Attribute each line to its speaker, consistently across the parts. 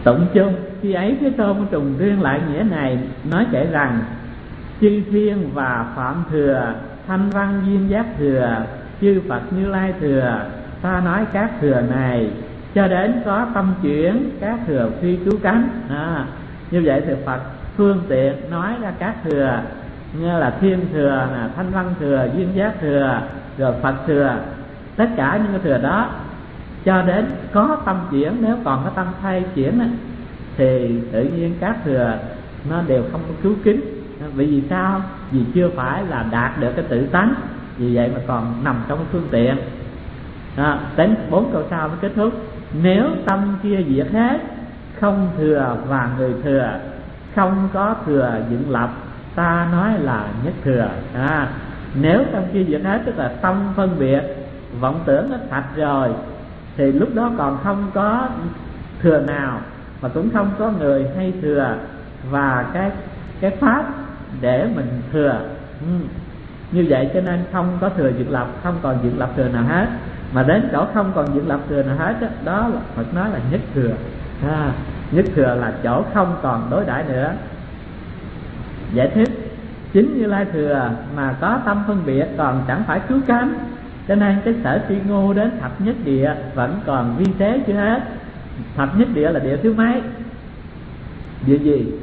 Speaker 1: Tụng chung khi ấy Thế Tôn trùng tuyên lại nghĩa này, nói kể rằng chư thiên và Phạm thừa, Thanh Văn Duyên Giác thừa, chư Phật Như Lai thừa, ta nói các thừa này cho đến có tâm chuyển các thừa phi trú cánh. Như vậy thì Phật phương tiện nói ra các thừa như là thiên thừa, Thanh Văn thừa, Duyên Giác thừa, rồi Phật thừa, tất cả những cái thừa đó cho đến có tâm chuyển. Nếu còn có tâm thay chuyển thì tự nhiên các thừa nó đều không có cứu kính. Vì sao? Vì chưa phải là đạt được cái tự tánh, vì vậy mà còn nằm trong phương tiện. Đến 4 câu sau mới kết thúc. Nếu tâm kia diệt hết, không thừa và người thừa, không có thừa dựng lập, ta nói là nhất thừa. Nếu tâm kia diệt hết tức là tâm phân biệt, vọng tưởng nó sạch rồi, thì lúc đó còn không có thừa nào, mà cũng không có người hay thừa và cái pháp để mình thừa. Như vậy cho nên không có thừa dựng lập, không còn dựng lập thừa nào hết. Mà đến chỗ không còn dựng lập thừa nào hết đó là Phật nói là nhất thừa. Nhất thừa là chỗ không còn đối đãi nữa. Giải thích: chính Như Lai thừa mà có tâm phân biệt còn chẳng phải cứu cánh, cho nên cái sở tri ngô đến thập nhất địa vẫn còn vi tế chưa hết. Thập nhất địa là địa thứ mấy? Địa gì?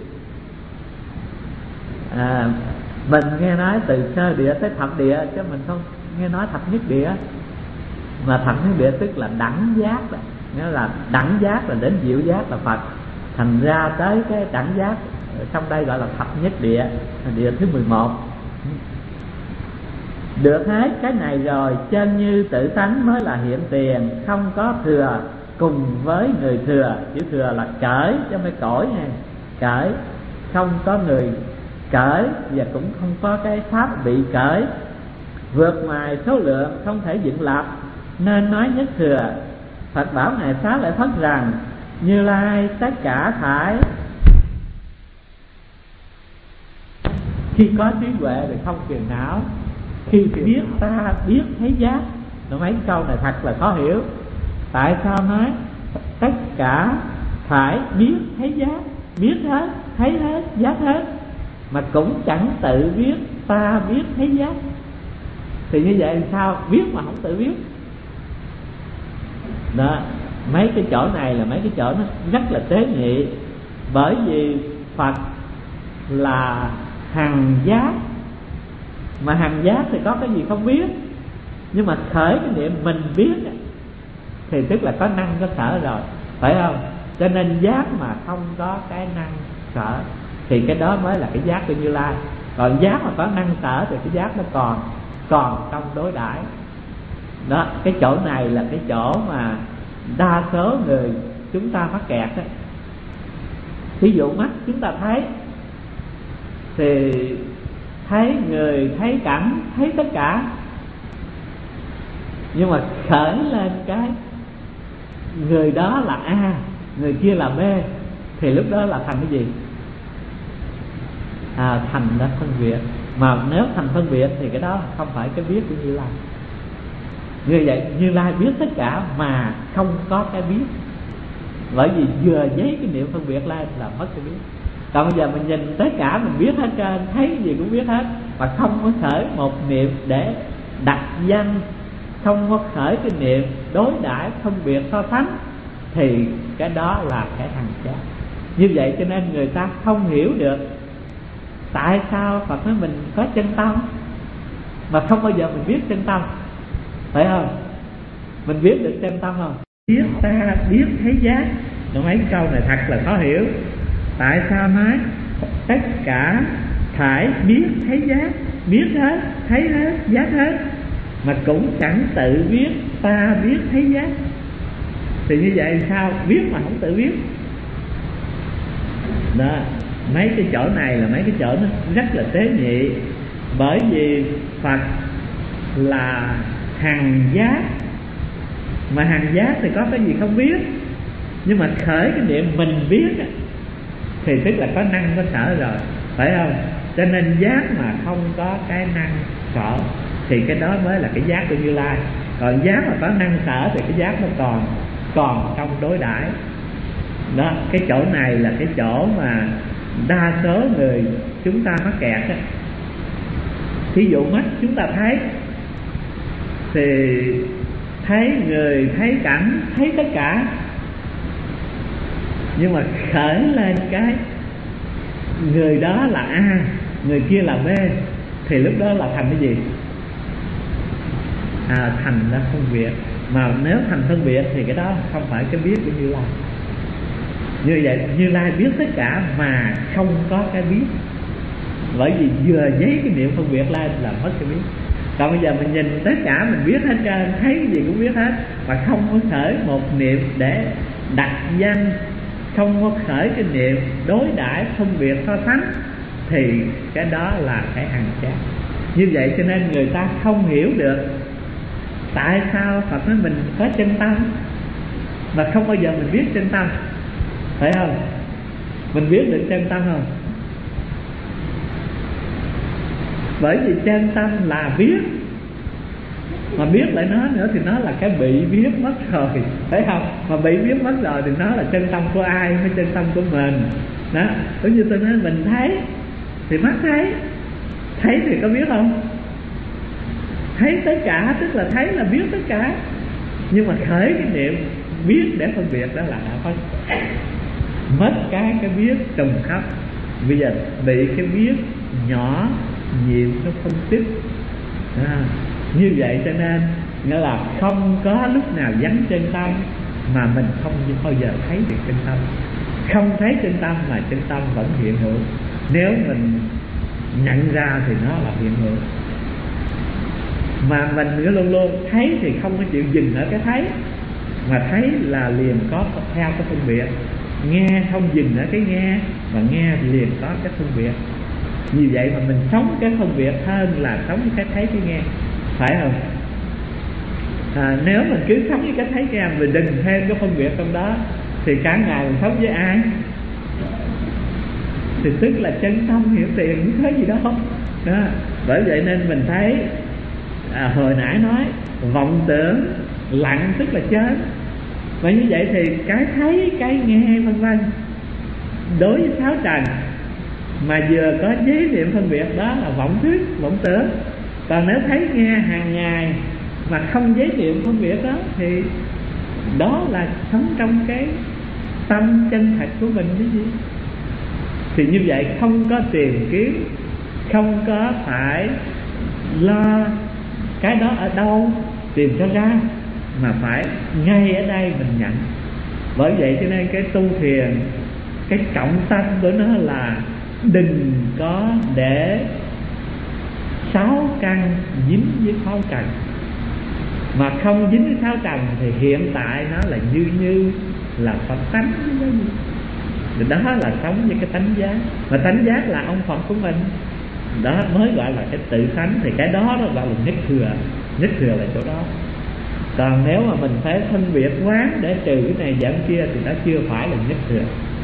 Speaker 1: Mình nghe nói từ sơ địa tới thập địa, chứ mình không nghe nói thập nhất địa. Mà thập nhất địa tức là đẳng giác đó. Nghĩa là đẳng giác là đến diệu giác là Phật. Thành ra tới cái đẳng giác trong đây gọi là thập nhất địa, địa thứ 11. Được hết cái này rồi, chân như tự tánh mới là hiện tiền, không có thừa cùng với người thừa. Chữ thừa là cởi chứ không phải cõi nha. Cởi, không có người cởi và cũng không có cái pháp bị cởi, vượt ngoài số lượng không thể dựng lập, nên nói nhất thừa. Phật bảo Ngài Xá Lợi Phất rằng Như Lai tất cả phải khi có trí huệ thì không phiền não, khi biết ta biết thấy giác. Mấy câu này thật là khó hiểu. Tại sao nói tất cả phải biết thấy giác? Biết hết, thấy hết, giác hết, mà cũng chẳng tự biết ta biết thấy giác. Thì như vậy sao biết mà không tự biết? Đó, mấy cái chỗ này là mấy cái chỗ nó rất là tế nhị. Bởi vì Phật là hằng giác, mà hằng giác thì có cái gì không biết, nhưng mà khởi cái niệm mình biết thì tức là có năng có sở rồi, phải không? Cho nên giác mà không có cái năng sở thì cái đó mới là cái giác của Như Lai. Còn giác mà có năng sở thì cái giác nó còn trong đối đãi. Đó, cái chỗ này là cái chỗ mà đa số người chúng ta mắc kẹt đó. Ví dụ mắt chúng ta thấy thì thấy người, thấy cảnh, thấy tất cả, nhưng mà khởi lên cái người đó là A, người kia là B, thì lúc đó là thành cái gì? Thành ra phân biệt. Mà nếu thành phân biệt thì cái đó không phải cái biết của Như Lai. Như vậy Như Lai biết tất cả mà không có cái biết, bởi vì vừa giấy cái niệm phân biệt lên là mất cái biết. Còn bây giờ mình nhìn tất cả mình biết hết trơn, thấy cái gì cũng biết hết, mà không có khởi một niệm để đặt danh, không có khởi cái niệm đối đãi phân biệt so sánh, thì cái đó là cái hằng giác. Như vậy cho nên người ta không hiểu được tại sao Phật nói mình có chân tâm mà không bao giờ mình biết chân tâm, phải không? Mình biết được chân tâm không? Biết ta biết thấy giác. Mấy câu này thật là khó hiểu. Tại sao nói tất cả phải biết thấy giác? Biết hết, thấy hết, giác hết, mà cũng chẳng tự biết ta biết thấy giác. Thì như vậy sao biết mà không tự biết? Đó, mấy cái chỗ này là mấy cái chỗ nó rất là tế nhị. Bởi vì Phật là hằng giác, mà hằng giác thì có cái gì không biết, nhưng mà khởi cái niệm mình biết thì tức là có năng có sở rồi, phải không? Cho nên giác mà không có cái năng sở thì cái đó mới là cái giác của Như Lai. Còn giác mà có năng sở thì cái giác nó còn trong đối đãi. Đó, cái chỗ này là cái chỗ mà đa số người chúng ta mắc kẹt á. Thí dụ mắt chúng ta thấy thì thấy người, thấy cảnh, thấy tất cả, nhưng mà khởi lên cái người đó là A, người kia là B, thì lúc đó là thành cái gì? Thành ra phân biệt. Mà nếu thành phân biệt thì cái đó không phải cái biết của Như Lai. Như vậy Như Lai biết tất cả mà không có cái biết, bởi vì vừa giấy cái niệm phân biệt lên là mất cái biết. Còn bây giờ mình nhìn tất cả mình biết hết trơn, thấy cái gì cũng biết hết, mà không có khởi một niệm để đặt danh, không có khởi cái niệm đối đãi phân biệt so sánh, thì cái đó là cái hằng chát. Như vậy cho nên người ta không hiểu được tại sao Phật nói mình có chân tâm mà không bao giờ mình biết chân tâm, phải không? Mình biết được chân tâm không? Bởi vì chân tâm là biết, mà biết lại nó nữa thì nó là cái bị biết mất rồi, phải không? Mà bị biết mất rồi thì nó là chân tâm của ai? Mới chân tâm của mình. Đó, giống như tôi nói mình thấy thì mắt thấy thì có biết không? Thấy tất cả tức là thấy là biết tất cả, nhưng mà khởi cái niệm biết để phân biệt đó là đã mất cái biết trùng khắp. Bây giờ bị cái biết nhỏ nhiều nó phân tích. Như vậy cho nên nghĩa là không có lúc nào vắng chân tâm, mà mình không bao giờ thấy được chân tâm. Không thấy chân tâm mà chân tâm vẫn hiện hữu. Nếu mình nhận ra thì nó là hiện hữu. Mà mình luôn luôn thấy thì không có chịu dừng ở cái thấy, mà thấy là liền có theo cái phân biệt. Nghe không dừng ở cái nghe, mà nghe liền có cái phân biệt. Vì vậy mà mình sống cái phân biệt hơn là sống cái thấy cái nghe, phải không? Nếu mình cứ sống với cái thấy nghe, mình đừng thêm cái phân biệt trong đó, thì cả ngày mình sống với ai? Thì tức là chân tâm hiểu tiền không có gì đâu đó. Bởi vậy nên mình thấy hồi nãy nói vọng tưởng lặng tức là chết. Và như vậy thì cái thấy, cái nghe vân vân, đối với sáu trần mà vừa có giấy niệm phân biệt đó là vọng thức, vọng tưởng. Còn nếu thấy nghe hàng ngày mà không giấy niệm phân biệt đó, thì đó là sống trong cái tâm chân thật của mình cái gì. Thì như vậy không có tìm kiếm, không có phải lo cái đó ở đâu tìm cho ra, mà phải ngay ở đây mình nhận. Bởi vậy cho nên cái tu thiền, cái trọng tâm của nó là đừng có để sáu căn dính với sáu trần. Mà không dính với sáu trần thì hiện tại nó là như là Phật tánh. Đó là sống với cái tánh giác. Mà tánh giác là ông Phật của mình, đó mới gọi là cái tự tánh. Thì cái đó nó gọi là nhất thừa. Nhất thừa là chỗ đó. Còn nếu mà mình phải phân biệt quán để trừ cái này giảm kia thì nó chưa phải là nhất thừa.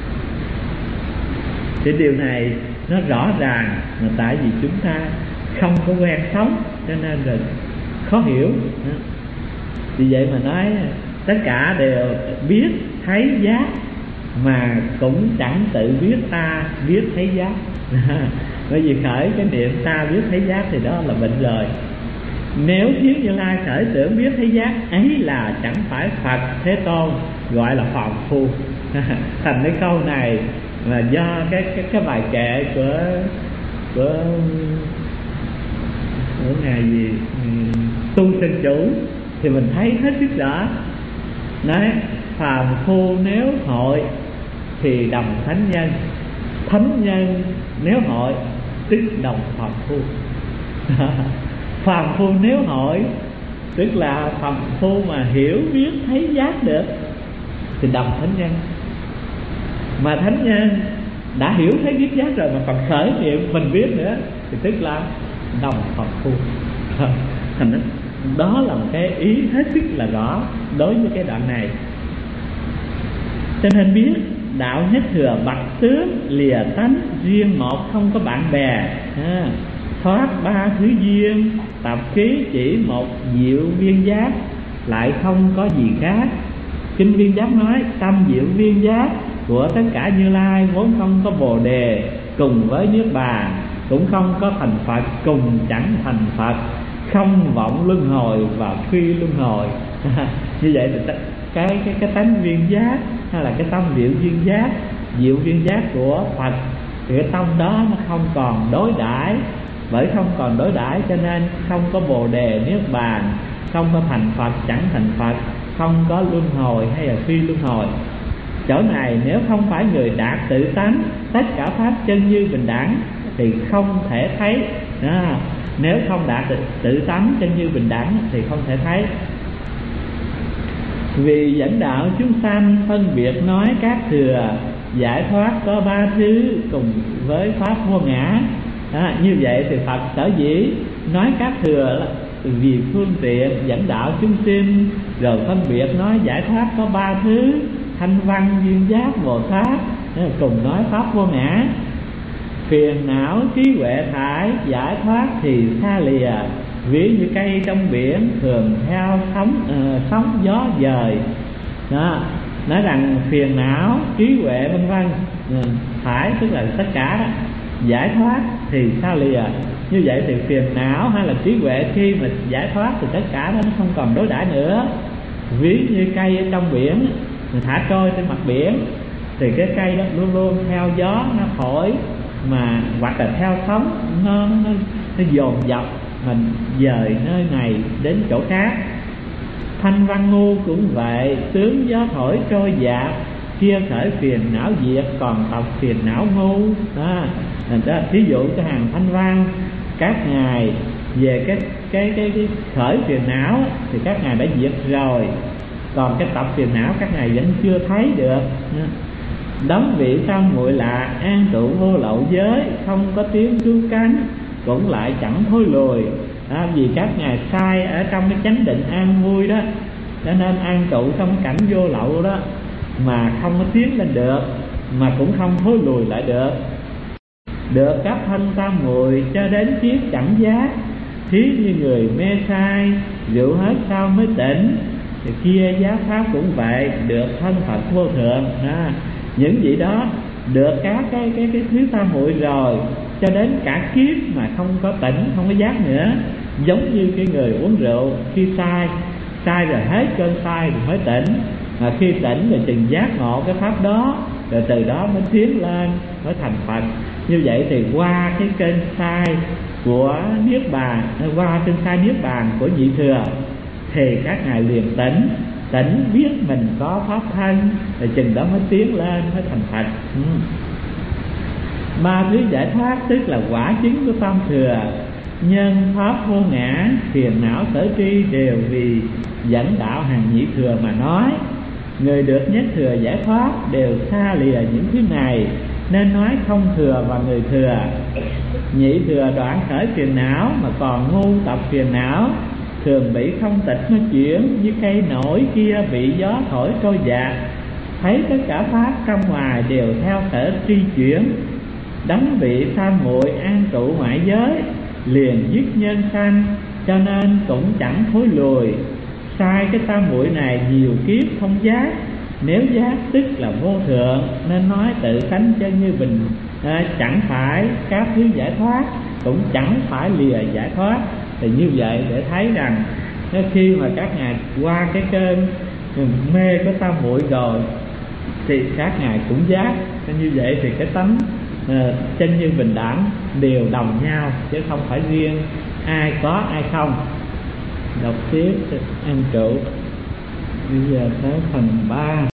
Speaker 1: Thì điều này nó rõ ràng là tại vì chúng ta không có quen sống cho nên là khó hiểu. Vì vậy mà nói tất cả đều biết thấy giác, mà cũng chẳng tự biết ta biết thấy giác. Bởi vì khởi cái niệm ta biết thấy giác thì đó là bệnh rồi. Nếu thiếu Như Lai khởi tưởng biết thấy giác ấy là chẳng phải Phật Thế Tôn, gọi là phàm phu. Thành cái câu này là do cái bài kệ của ngài gì Tu Sinh Chủ thì mình thấy hết sức rõ. Nói phàm phu nếu hội thì đồng thánh nhân, thánh nhân nếu hội tức đồng phàm phu. Phàm phu nếu hội tức là phàm phu mà hiểu biết thấy giác được thì đồng thánh nhân. Mà thánh nhân đã hiểu thấy biết giác rồi mà còn khởi niệm mình biết nữa thì tức là đồng phàm phu. Thành đó là một cái ý hết sức là rõ đối với cái đoạn này. Cho nên biết đạo nhất thừa bậc tướng lìa tánh riêng một không có bạn bè, thoát ba thứ duyên tập khí chỉ một diệu viên giác, lại không có gì khác. Kinh Viên Giác nói tâm diệu viên giác của tất cả Như Lai, vốn không có Bồ Đề cùng với Niết Bàn, cũng không có thành Phật cùng chẳng thành Phật, không vọng luân hồi và phi luân hồi. Như vậy thì cái tánh viên giác hay là cái tâm diệu viên giác của Phật thì cái tâm đó nó không còn đối đãi. Bởi không còn đối đãi cho nên không có Bồ Đề Niết Bàn, không có thành Phật chẳng thành Phật, không có luân hồi hay là phi luân hồi. Chỗ này nếu không phải người đạt tự tánh tất cả pháp chân như bình đẳng thì không thể thấy. Nếu không đạt tự tánh chân như bình đẳng thì không thể thấy. Vì dẫn đạo chúng sanh phân biệt nói các thừa, giải thoát có ba thứ cùng với pháp vô ngã. Như vậy thì Phật sở dĩ nói các thừa là vì phương tiện dẫn đạo chúng sinh, rồi phân biệt nói giải thoát có ba thứ: thanh văn, duyên giác, Bồ Tát, cùng nói pháp vô ngã. Phiền não trí huệ thải, giải thoát thì xa lìa, ví như cây trong biển thường theo sóng gió dời. Nói rằng phiền não trí huệ vân vân thải tức là tất cả đó, giải thoát thì xa lìa. Như vậy thì phiền não hay là trí huệ khi mà giải thoát thì tất cả đó nó không còn đối đãi nữa. Ví như cây ở trong biển, mình thả trôi trên mặt biển thì cái cây đó luôn luôn theo gió nó thổi, mà hoặc là theo sóng nó dồn dập mình dời nơi này đến chỗ khác. Thanh văn ngu cũng vậy, tướng gió thổi trôi dạt, kia khởi phiền não diệt, còn tập phiền não ngu. Thí dụ cho hàng thanh văn, các ngài về cái khởi phiền não thì các ngài đã diệt rồi, còn cái tập phiền não các ngài vẫn chưa thấy được. Đấng vị tam muội lạ, an trụ vô lậu giới, không có tiếng cứu cánh, cũng lại chẳng thối lùi. Vì các ngài sai ở trong cái chánh định an vui đó, cho nên an trụ trong cảnh vô lậu đó mà không có tiến lên được, mà cũng không thối lùi lại được. Được các thanh tam muội cho đến kiếp chẳng giác, thí như người mê sai, rượu hết sau mới tỉnh. Thì kia giác pháp cũng vậy, được thân Phật vô thượng. Những vị đó được các cái thứ tam muội rồi, cho đến cả kiếp mà không có tỉnh, không có giác nữa. Giống như cái người uống rượu, khi sai rồi hết cơn sai rồi mới tỉnh, mà khi tỉnh rồi chừng giác ngộ cái pháp đó, rồi từ đó mới tiến lên, mới thành Phật. Như vậy thì qua cái kênh sai của Niết Bàn, qua kênh sai Niết Bàn của nhị thừa thì các ngài liền tỉnh biết mình có pháp thân, rồi chừng đó mới tiến lên, mới thành Phật. Ba thứ giải thoát tức là quả chứng của tam thừa, nhân pháp vô ngã, phiền não sở tri đều vì dẫn đạo hàng nhị thừa mà nói. Người được nhất thừa giải thoát đều xa lìa những thứ này, nên nói không thừa và người thừa. Nhị thừa đoạn khởi phiền não mà còn ngu tập phiền não, thường bị không tịch nó chuyển, như cây nổi kia bị gió thổi trôi dạt. Thấy tất cả pháp trong ngoài đều theo sở tri chuyển, đấng vị tam muội an trụ ngoại giới, liền dứt nhân sanh, cho nên cũng chẳng thối lùi. Sai cái tam muội này nhiều kiếp không giác, nếu giác tức là vô thượng, nên nói tự tánh chân như bình, chẳng phải các thứ giải thoát, cũng chẳng phải lìa giải thoát. Thì như vậy để thấy rằng khi mà các ngài qua cái cơn mê của tam muội rồi thì các ngài cũng giác. Như vậy thì cái tánh chân như bình đẳng đều đồng nhau, chứ không phải riêng ai có ai không. Đọc tiếp an trụ. Bây giờ tới phần 3.